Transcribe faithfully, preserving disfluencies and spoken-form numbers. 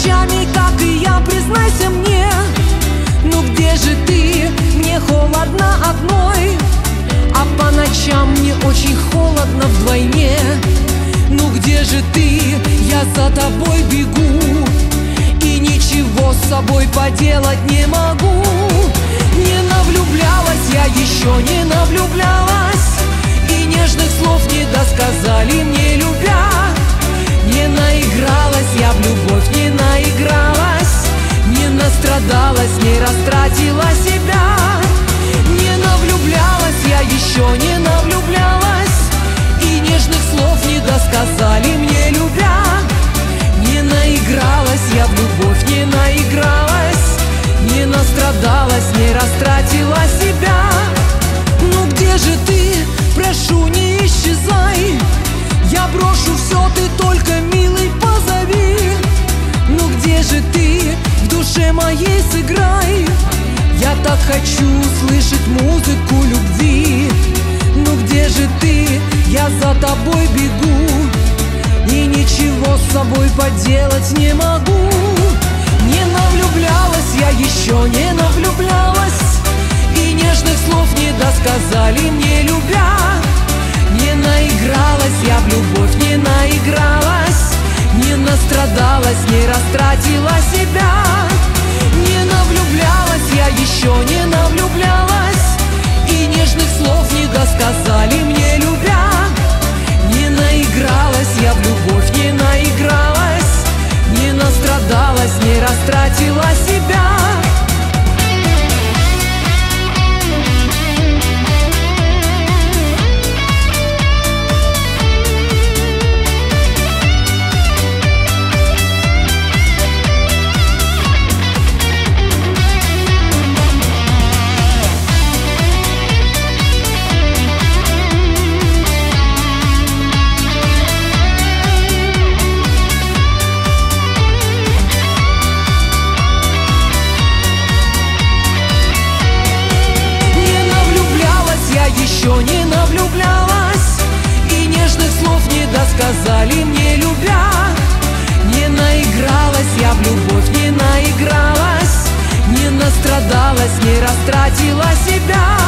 ночами, как и я, признайся мне. Ну где же ты? Мне холодно одной, а по ночам мне очень холодно вдвойне. Ну где же ты? Я за тобой бегу и ничего с собой поделать не могу. Не навлюблялась я, еще не навлюблялась, и нежных слов не досказали мне, любя. Не наигралась я в любовь, не наигралась, не настрадалась, не растратила себя. Не навлюблялась я, еще не навлюблялась, и нежных слов не досказали мне, любя. Не наигралась я в любовь, не наигралась, не настрадалась, не растратила себя. Ну где же ты? Прошу, не исчезай. Я брошу все, ты только, милый, позови. Ну где же ты? В душе моей сыграй. Я так хочу слышать музыку любви. Ну где же ты? Я за тобой бегу и ничего с собой поделать не могу. Не навлюблялась я, еще не навлюблялась, и нежных слов не досказали мне, любя. Не наигралась я в любовь, не наигралась, не настрадалась, не растратила себя. Не навлюблялась я, еще не навлюблялась, и нежных слов не досказали мне, любя. Не наигралась я в любовь, не наигралась, не настрадалась, не растратила себя. Еще не навлюблялась, и нежных слов не досказали мне, любя. Не наигралась я в любовь, не наигралась, не настрадалась, не растратила себя.